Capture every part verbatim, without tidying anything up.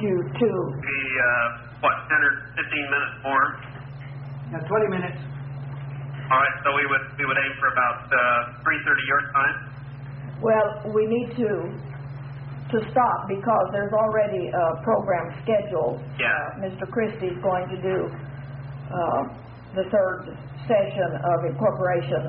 you to... Be, uh, what, ten or fifteen minutes more? Yeah, twenty minutes. All right, so we would we would aim for about uh, three thirty your time? Well, we need to to stop because there's already a program scheduled. Yeah. Uh, Mister Christie's going to do uh, the third session of incorporation.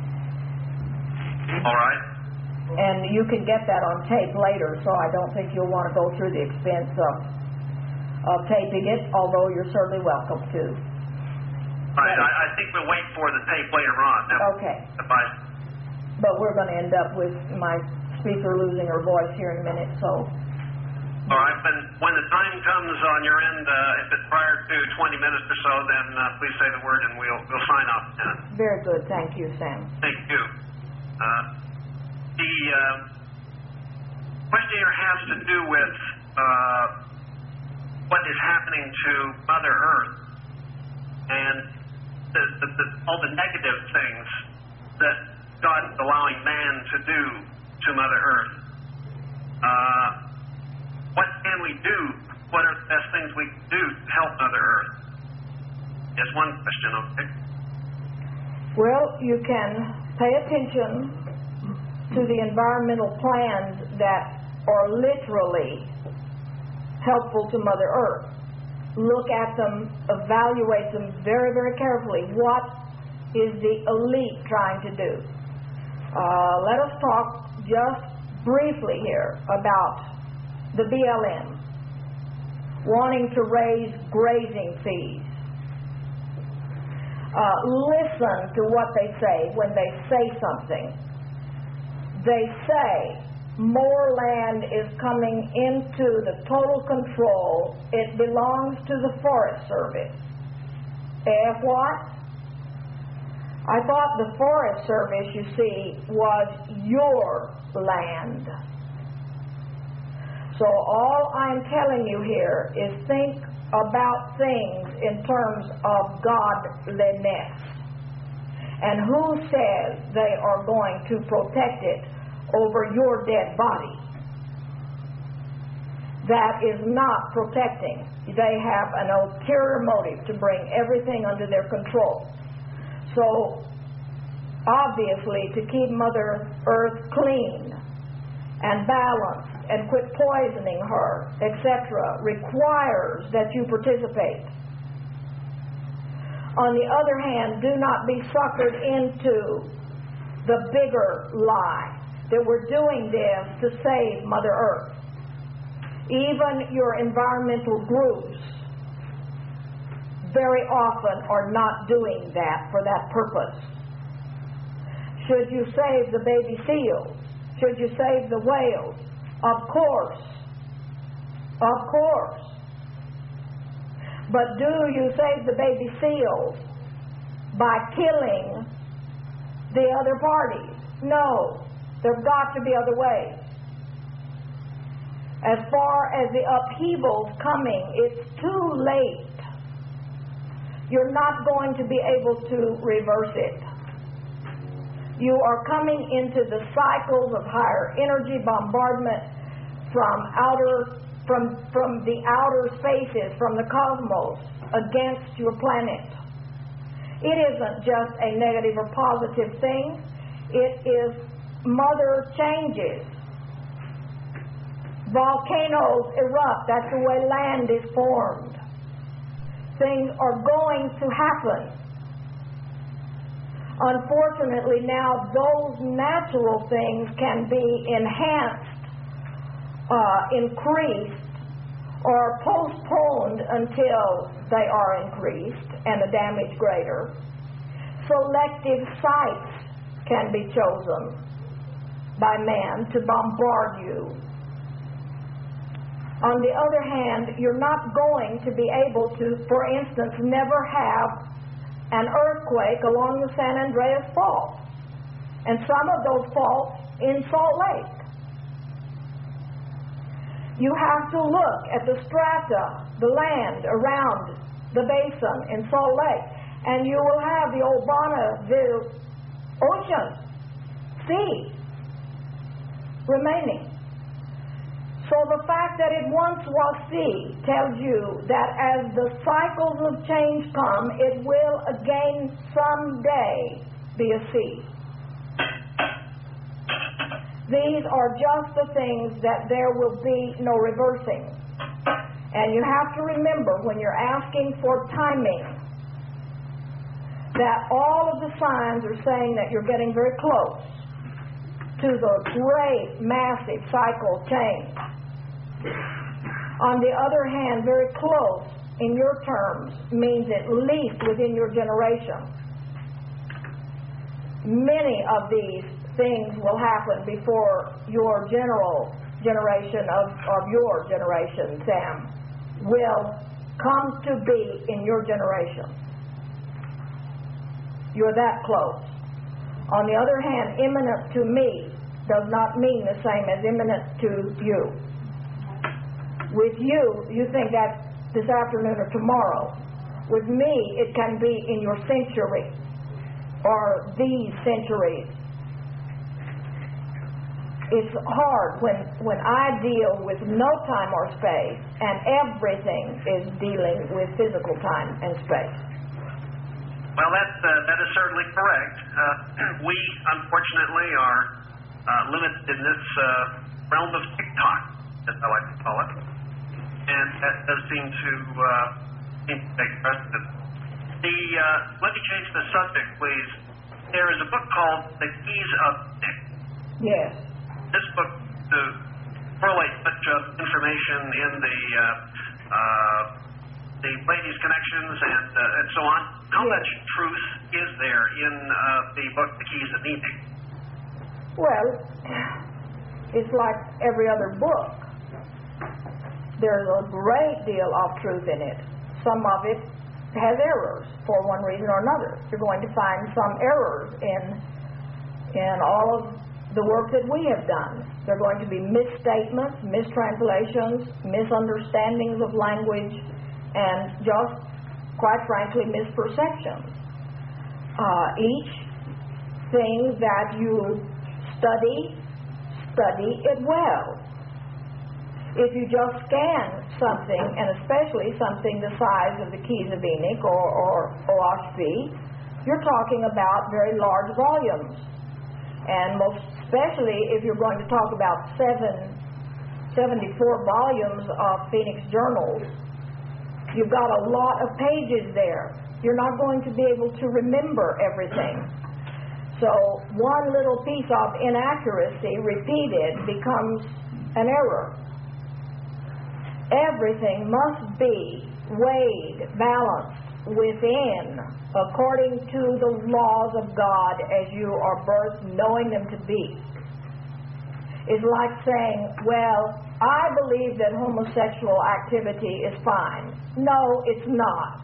All right. And you can get that on tape later, so I don't think you'll want to go through the expense of, of taping it, although you're certainly welcome to. All right, I, I think we'll wait for the tape later on. Now, Okay. If I, But we're going to end up with my speaker losing her voice here in a minute, so... all right, when, when the time comes on your end, uh, if it's prior to twenty minutes or so, then uh, please say the word and we'll, we'll sign off. Uh, Very good. Thank you, Sam. Thank you. Uh, the uh, question here has to do with uh, what is happening to Mother Earth and the, the, the, all the negative things that God is allowing man to do to Mother Earth. Uh, what can we do? What are the best things we can do to help Mother Earth? Just one question, okay? Well, you can pay attention to the environmental plans that are literally helpful to Mother Earth. Look at them, evaluate them very, very carefully. What is the elite trying to do? Uh, let us talk just briefly here about the B L M wanting to raise grazing fees. Uh, listen to what they say when they say something. They say more land is coming into the total control. It belongs to the Forest Service. Eh, what? I thought the Forest Service, you see, was your land. So all I'm telling you here is think about things in terms of godliness. And who says they are going to protect it over your dead body? That is not protecting. They have an ulterior motive to bring everything under their control. So, obviously, to keep Mother Earth clean and balanced and quit poisoning her, et cetera, requires that you participate. On the other hand, do not be suckered into the bigger lie that we're doing this to save Mother Earth. Even your environmental groups very often are not doing that for that purpose. Should you save the baby seals? Should you save the whales? Of course. Of course. But do you save the baby seals by killing the other parties? No. There's got to be other ways. As far as the upheaval's coming, it's too late. You're not going to be able to reverse it. You are coming into the cycles of higher energy bombardment from outer, from, from the outer spaces, from the cosmos, against your planet. It isn't just a negative or positive thing. It is mother changes. Volcanoes erupt. That's the way land is formed. Things are going to happen. Unfortunately, now those natural things can be enhanced, uh, increased, or postponed until they are increased and the damage greater. Selective sites can be chosen by man to bombard you. On the other hand, you're not going to be able to, for instance, never have an earthquake along the San Andreas Fault, and some of those faults in Salt Lake. You have to look at the strata, the land around the basin in Salt Lake, and you will have the old Bonneville Ocean, sea, remaining. So the fact that it once was C tells you that as the cycles of change come, it will again someday be a C. These are just the things that there will be no reversing. And you have to remember when you're asking for timing that all of the signs are saying that you're getting very close to the great, massive cycle change. On the other hand, very close in your terms means at least within your generation. Many of these things will happen before your general generation of, of your generation, Sam, will come to be in your generation. You're that close. On the other hand, imminent to me does not mean the same as imminent to you. With you, you think that's this afternoon or tomorrow. With me, it can be in your century or these centuries. It's hard when, when I deal with no time or space and everything is dealing with physical time and space. Well, that, uh, that is certainly correct. Uh, we, unfortunately, are uh, limited in this uh, realm of tick-tock, as I like to call it. And that does seem to, uh, seem to take precedence. The, uh, let me change the subject, please. There is a book called The Keys of Nick. Yes. This book to correlate much of information in the uh, uh, the ladies' connections and uh, and so on. How yes. much truth is there in uh, the book The Keys of Nick? Well, it's like every other book. There's a great deal of truth in it. Some of it has errors for one reason or another. You're going to find some errors in in all of the work that we have done. There are going to be misstatements, mistranslations, misunderstandings of language, and just, quite frankly, misperceptions. Uh, each thing that you study, study it well. If you just scan something, and especially something the size of the Keys of Enoch or, or O H P, you're talking about very large volumes. And most especially if you're going to talk about seven, seventy-four volumes of Phoenix Journals, you've got a lot of pages there. You're not going to be able to remember everything. So one little piece of inaccuracy repeated becomes an error. Everything must be weighed, balanced within, according to the laws of God as you are birthed, knowing them to be. It's like saying, well, I believe that homosexual activity is fine. No, it's not.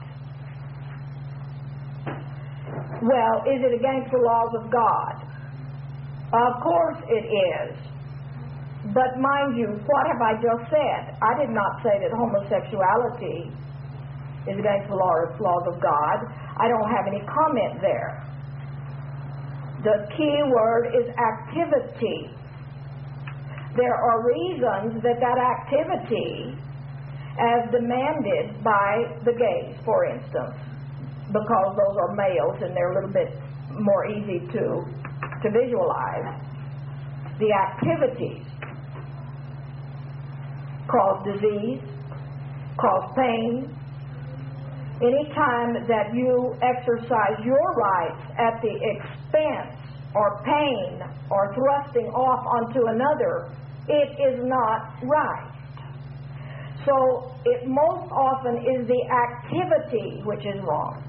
Well, is it against the laws of God? Of course it is. But mind you, what have I just said? I did not say that homosexuality is against the laws of God. I don't have any comment there. The key word is activity. There are reasons that that activity, as demanded by the gays, for instance, because those are males and they're a little bit more easy to, to visualize, the activities cause disease, cause pain. Any time that you exercise your rights at the expense or pain or thrusting off onto another, it is not right. So it most often is the activity which is wrong.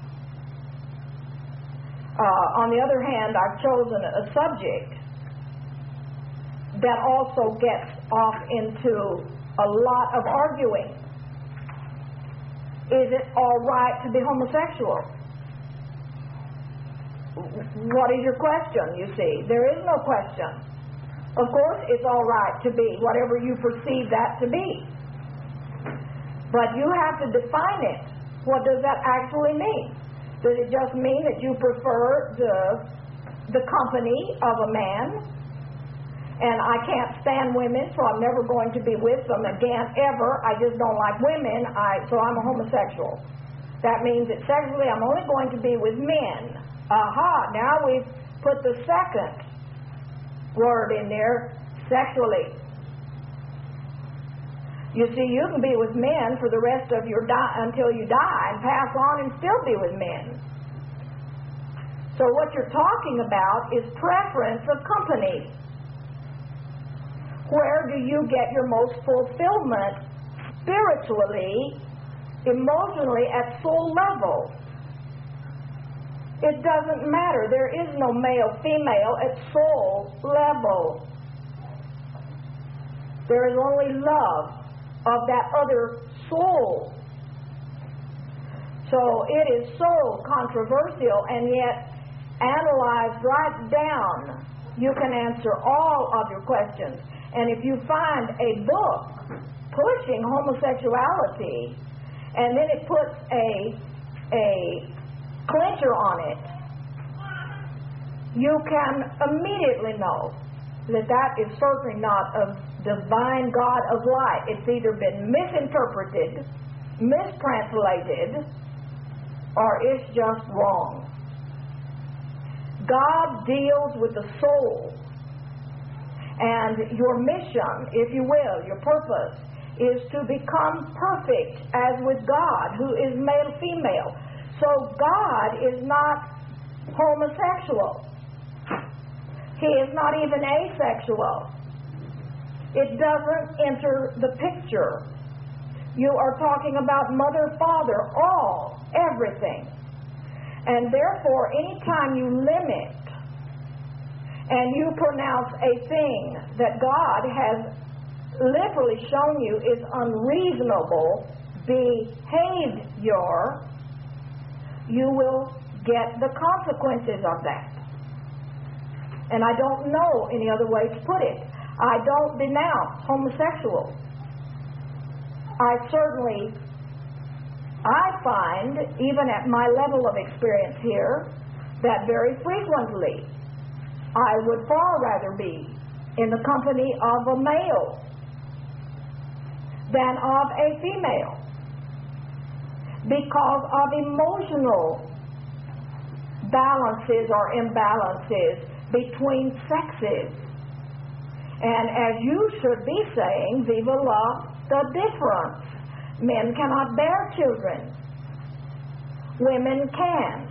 Uh, on the other hand, I've chosen a subject that also gets off into a lot of arguing. Is it all right to be homosexual? What is your question, you see? There is no question. Of course, it's all right to be whatever you perceive that to be. But you have to define it. What does that actually mean? Does it just mean that you prefer the, the company of a man and I can't stand women, so I'm never going to be with them again, ever. I just don't like women, I, so I'm a homosexual. That means that sexually I'm only going to be with men. Aha, now we've put the second word in there, sexually. You see, you can be with men for the rest of your di- until you die and pass on and still be with men. So what you're talking about is preference of company. Where do you get your most fulfillment spiritually, emotionally, at soul level? It doesn't matter. There is no male, female at soul level. There is only love of that other soul. So it is so controversial, and yet analyzed right down, you can answer all of your questions. And if you find a book pushing homosexuality, and then it puts a a clincher on it, you can immediately know that that is certainly not a divine God of light. It's either been misinterpreted, mistranslated, or it's just wrong. God deals with the soul, and your mission, if you will, your purpose, is to become perfect as with God, who is male-female. So God is not homosexual. He is not even asexual. It doesn't enter the picture. You are talking about mother, father, all, everything. And therefore, anytime you limit and you pronounce a thing that God has literally shown you is unreasonable behavior, you will get the consequences of that. And I don't know any other way to put it. I don't denounce homosexuals. I certainly, I find, even at my level of experience here, that very frequently I would far rather be in the company of a male than of a female, because of emotional balances or imbalances between sexes. And as you should be saying, viva la the difference. Men cannot bear children. Women can.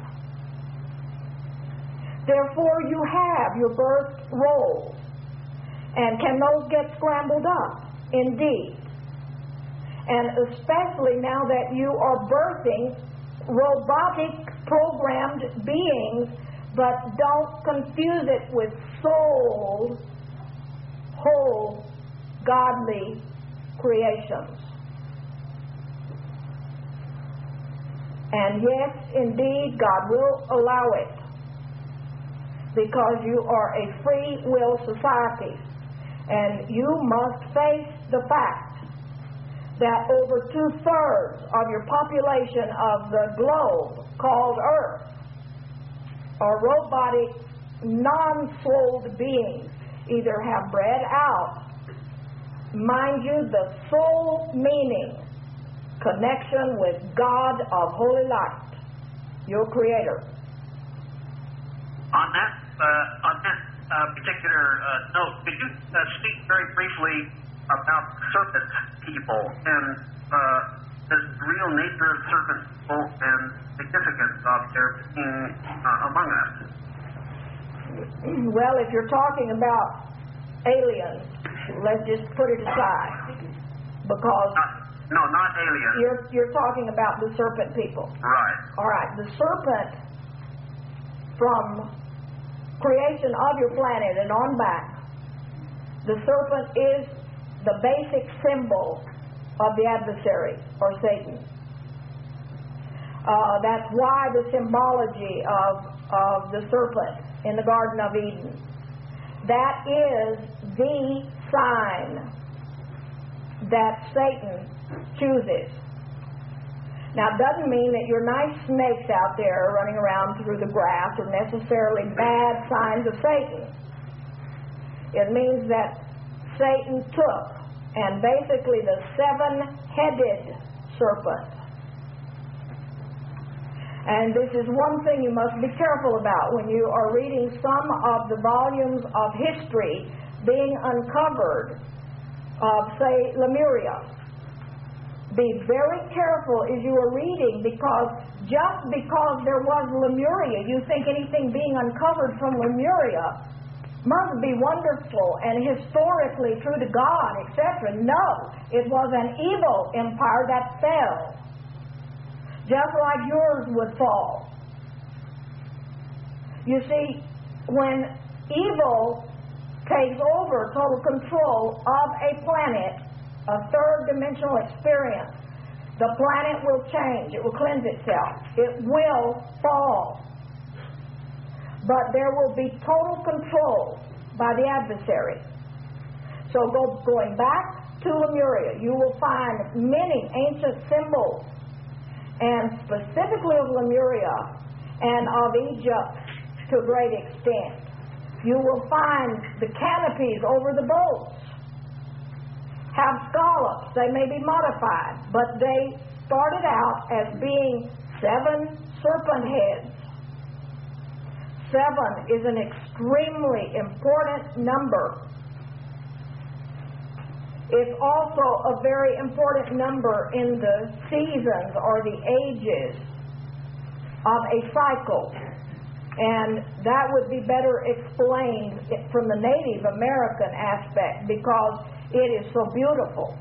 Therefore, you have your birth roles. And can those get scrambled up? Indeed. And especially now that you are birthing robotic programmed beings, but don't confuse it with soul, whole, godly creations. And yes, indeed, God will allow it, because you are a free will society, and you must face the fact that over two-thirds of your population of the globe called Earth are robotic, non-souled beings, either have bred out, mind you, the soul meaning, connection with God of holy light, your Creator. On that, uh, on that uh, particular uh, note, could you uh, speak very briefly about serpent people and uh, the real nature of serpent people and significance of their being uh, among us? Well, if you're talking about aliens, let's just put it aside, because not, no, not aliens. You're you're talking about the serpent people. Right. All right. The serpent, from creation of your planet and on back, the serpent is the basic symbol of the adversary, or Satan. Uh, that's why the symbology of, of the serpent in the Garden of Eden. That is the sign that Satan chooses. Now, it doesn't mean that your nice snakes out there running around through the grass are necessarily bad signs of Satan. It means that Satan took, and basically the seven-headed serpent. And this is one thing you must be careful about when you are reading some of the volumes of history being uncovered of, say, Lemuria. Be very careful as you are reading, because just because there was Lemuria, you think anything being uncovered from Lemuria must be wonderful and historically true to God, et cetera. No, it was an evil empire that fell, just like yours would fall. You see, when evil takes over total control of a planet, a third-dimensional experience, the planet will change. It will cleanse itself. It will fall. But there will be total control by the adversary. So go, going back to Lemuria, you will find many ancient symbols, and specifically of Lemuria and of Egypt to a great extent. You will find the canopies over the boats have scallops. They may be modified, but they started out as being seven serpent heads. Seven is an extremely important number. It's also a very important number in the seasons or the ages of a cycle. And that would be better explained from the Native American aspect, because it is so beautiful.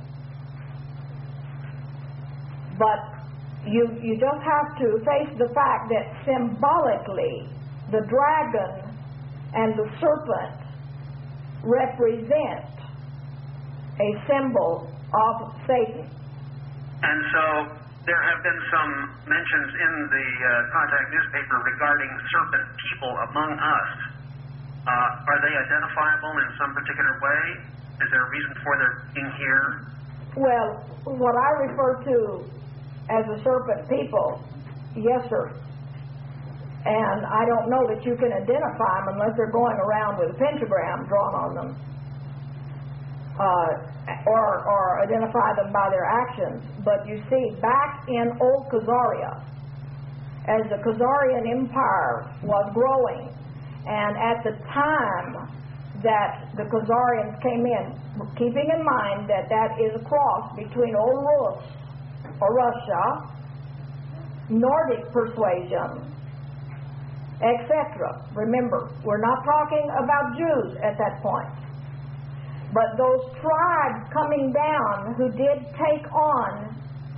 But you, you just have to face the fact that symbolically the dragon and the serpent represent a symbol of Satan. And so there have been some mentions in the uh, Contact newspaper regarding serpent people among us. Uh, are they identifiable in some particular way? Is there a reason for their being here? Well, what I refer to as the serpent people, yes, sir. And I don't know that you can identify them unless they're going around with a pentagram drawn on them, uh, or, or identify them by their actions. But you see, back in old Khazaria, as the Khazarian Empire was growing, and at the time that the Khazarians came in, keeping in mind that that is a cross between Old Rus or Russia, Nordic persuasion, et cetera. Remember, we're not talking about Jews at that point. But those tribes coming down who did take on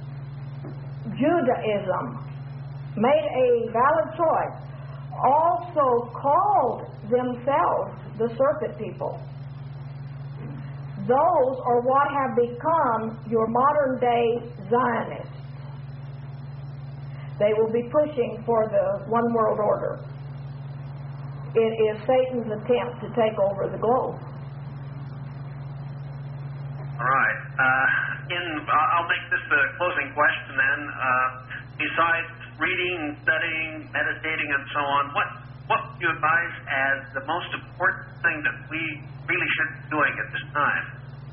Judaism, made a valid choice, also called themselves the serpent people. Those are what have become your modern day Zionists. They will be pushing for the one world order. It is Satan's attempt to take over the globe. All right. Uh, in, I'll make this the closing question then. Uh, besides reading, studying, meditating, and so on, what what would you advise as the most important thing that we really should be doing at this time?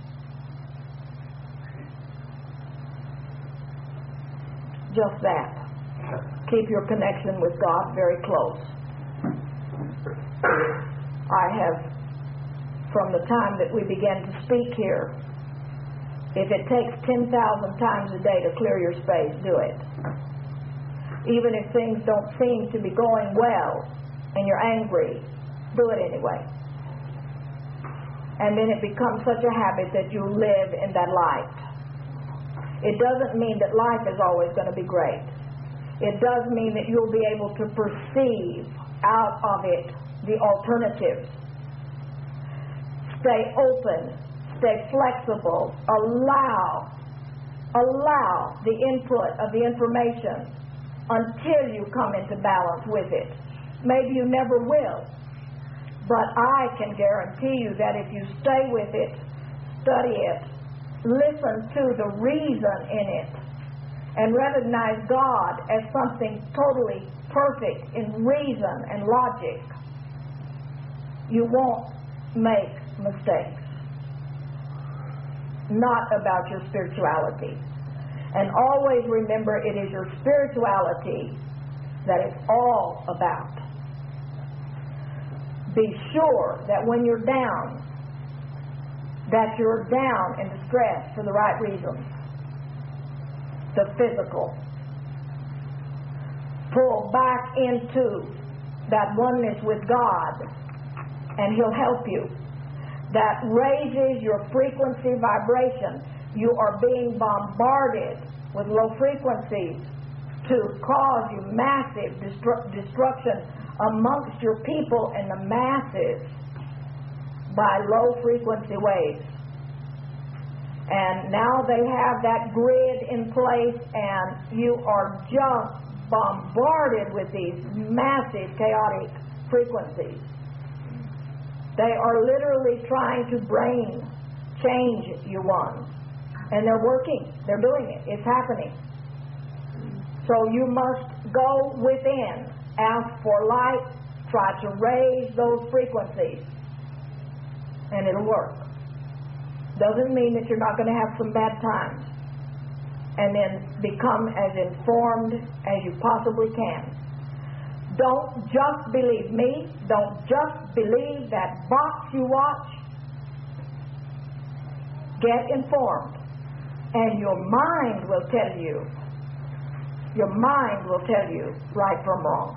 Just that. Keep your connection with God very close. I have, from the time that we began to speak here, if it takes ten thousand times a day to clear your space, do it. Even if things don't seem to be going well and you're angry, do it anyway. And then it becomes such a habit that you live in that light. It doesn't mean that life is always going to be great. It does mean that you'll be able to perceive out of it the alternatives. Stay open, stay flexible, allow, allow the input of the information until you come into balance with it. Maybe you never will, but I can guarantee you that if you stay with it, study it, listen to the reason in it, and recognize God as something totally perfect in reason and logic, you won't make mistakes, not about your spirituality. And always remember, it is your spirituality that it's all about. Be sure that when you're down, that you're down and distressed for the right reasons. The physical. Pull back into that oneness with God, and He'll help you. That raises your frequency vibration. You are being bombarded with low frequencies to cause you massive destru- destruction amongst your people and the masses by low frequency waves. And now they have that grid in place, and you are just bombarded with these massive chaotic frequencies. They are literally trying to brain change you one. And they're working. They're doing it. It's happening. So you must go within, ask for light, try to raise those frequencies, and it'll work. Doesn't mean that you're not going to have some bad times. And then become as informed as you possibly can. Don't just believe me. Don't just believe that box you watch. Get informed. And your mind will tell you. Your mind will tell you right from wrong.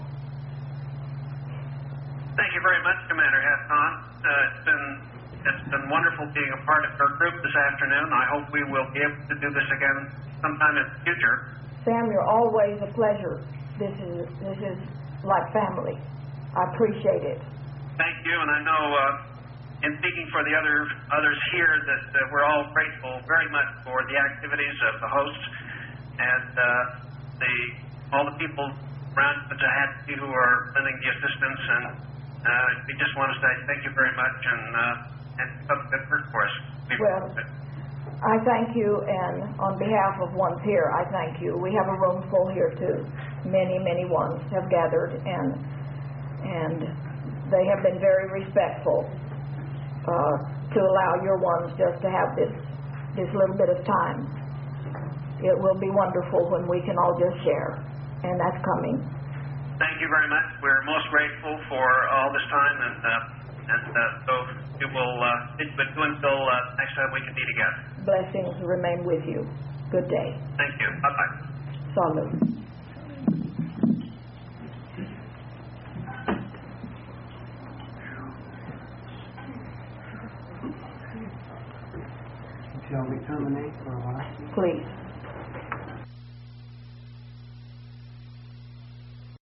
Thank you very much, Commander Hassan. Uh, it's been it's been wonderful being a part of our group this afternoon. I hope we will be able to do this again sometime in the future. Sam, you're always a pleasure. This is this is like family. I appreciate it. Thank you, and I know uh, in speaking for the other others here that uh, we're all grateful very much for the activities of the hosts and uh, the all the people around Pawtucket who are lending the assistance, and uh, we just want to say thank you very much, and uh, and keep up the good work for us. We Well, I thank you, and on behalf of ones here, I thank you. We have a room full here too. Many, many ones have gathered, and and they have been very respectful uh, to allow your ones just to have this this little bit of time. It will be wonderful when we can all just share, and that's coming. Thank you very much. We're most grateful for all this time, and uh, and uh, so it will uh, it will do until uh, next time we can meet again. Blessings remain with you. Good day. Thank you. Bye bye. Salud. Shall we terminate for a while? Please.